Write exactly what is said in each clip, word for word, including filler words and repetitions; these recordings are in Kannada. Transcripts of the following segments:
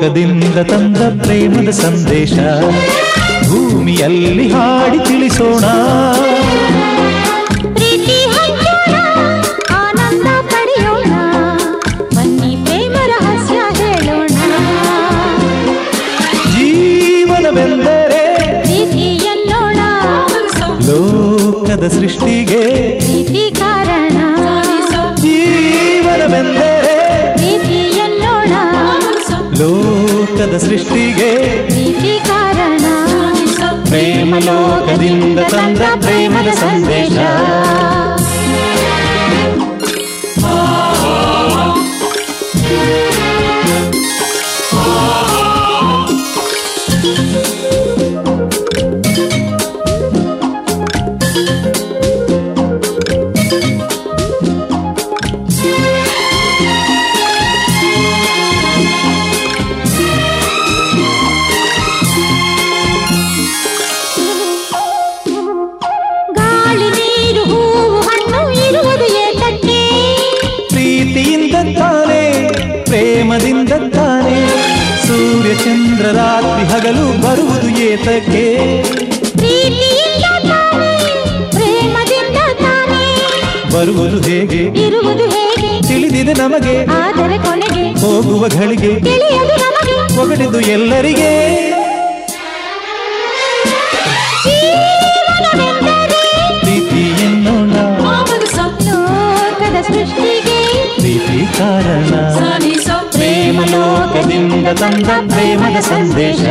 ಲೋಕದಿಂದ ತಂದ ಪ್ರೇಮದ ಸಂದೇಶ ಭೂಮಿಯಲ್ಲಿ ಹಾಡಿ ತಿಳಿಸೋಣ. ಪ್ರೀತಿ ಹಂಚೋಣ, ಆನಂದ ಪಡೆಯೋಣ, ಬನ್ನಿ ಪ್ರೇಮ ರಹಸ್ಯ ಹೇಳೋಣ. ಜೀವನವೆಂದರೆ ಪ್ರೀತಿ ಎನ್ನೋಣ, ಲೋಕದ ಸೃಷ್ಟಿಗೆ ಪ್ರೀತಿ ಕಾರಣ. ಜೀವನವೆಂದರೆ ಪ್ರೀತಿ ಎನ್ನೋಣ, ಲೋಕದ ಸೃಷ್ಟಿಗೆ ಪ್ರೀತಿ ಕಾರಣ. ಪ್ರೇಮ ಲೋಕದಿಂದ ತಂದ ಪ್ರೇಮದ ಸಂದೇಶ. ಗಾಳಿ ನೀರು ಹೂವು ಹಣ್ಣು ಇರುವುದು ಏತಕ್ಕೆ? ಪ್ರೀತಿಯಿಂದ ತಾನೇ ಪ್ರೇಮದಿಂದ ತಾನೇ ಸೂರ್ಯ ಚಂದ್ರ ರಾತ್ರಿ ಹಗಲು ಬರುವುದು ಏತಕ್ಕೆ? ಪ್ರೀತಿಯಿಂದ ತಾನೇ ಪ್ರೇಮದಿಂದ ತಾನೇ ಬರುವುದು ಹೇಗೆ ಇರುವುದು ಹೇಗೆ? ತಿಳಿದಿದೆ ನಮಗೆ, ಆದರೆ ಕೊನೆಗೆ ಹೋಗುವ ಘಳಿಗೆ ತಿಳಿಯದು ನಮಗೆ. ಹೊಗಡಿದು ಎಲ್ಲರಿಗೆ ಜೀವನವೆಂದರೆ ಪ್ರೀತಿ ಎನ್ನೋಣ, ಲೋಕದ ಸೃಷ್ಟಿಗೆ ಪ್ರೀತಿ ಕಾರಣ. ಪ್ರೇಮ ಲೋಕದಿಂದ ತಂದ ಪ್ರೇಮದ ಸಂದೇಶ.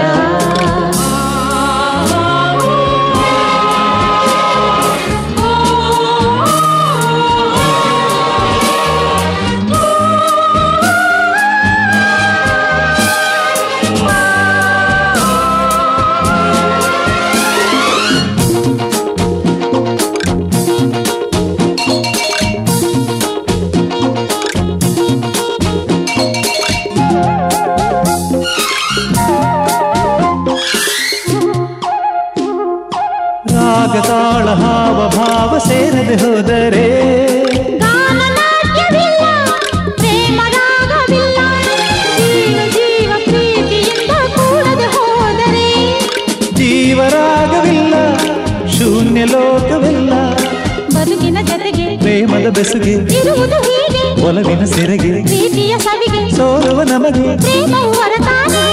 ರಾಗ ತಾಳ ಹಾವ ಭಾವ ಸೇರದೆ ಹೋದರೆ ಗಾನ ನಾಟ್ಯವಿಲ್ಲ, ಪ್ರೇಮ ರಾಗವಿಲ್ಲ. ಜೀವ ಜೀವ ಪ್ರೀತಿಯಿಂದ ಕೂಡದೆ ಹೋದರೆ ಜೀವರಾಗವಿಲ್ಲ, ಶೂನ್ಯ ಲೋಕವಿಲ್ಲ. ಬದುಕಿನ ಜೊತೆಗೆ ಪ್ರೇಮದ ಬೆಸುಗೆ ಇರುವುದು ಹೀಗೆ, ಒಲವಿನ ಸೆರಗೆ ಪ್ರೀತಿಯ ಸವಿಗೆ ಸೋಲುವ ನಮಗೆ ಪ್ರೇಮವು ಹೊರತಾನೆ.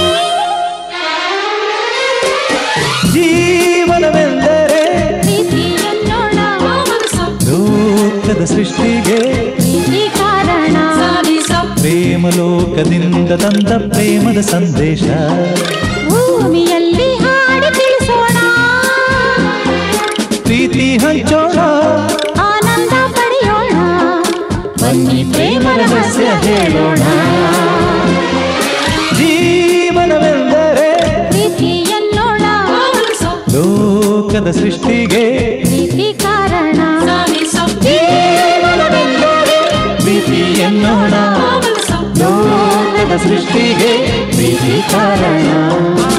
ಜೀವನವೆಂದರೆ ಪ್ರೀತಿ ಎನ್ನೋಣ, ಲೋಕದ ಸೃಷ್ಟಿಗೆ ಪ್ರೀತಿ ಕಾರಣ. ಪ್ರೇಮ ಲೋಕದಿಂದ ತಂದ ಪ್ರೇಮದ ಸಂದೇಶ ಭೂಮಿಯಲ್ಲಿ ಹಾಡಿ ತಿಳಿಸೋಣ, ಪ್ರೀತಿ ಹಂಚೋಣ, ಆನಂದ ಪಡೆಯೋಣ, ಬನ್ನಿ ಪ್ರೇಮ ರಹಸ್ಯ ಹೇಳೋಣ. ಜೀವನವೆಂದರೆ ಪ್ರೀತಿ ಎನ್ನೋಣ, ಲೋಕದ ಸೃಷ್ಟಿಗೆ ಪ್ರೀತಿ ಕಾರಣ. ಜೀವನವೆಂದರೆ ಪ್ರೀತಿ ಎನ್ನೋಣ, ಲೋಕದ ಸೃಷ್ಟಿಗೆ ಪ್ರೀತಿ ಕಾರಣ.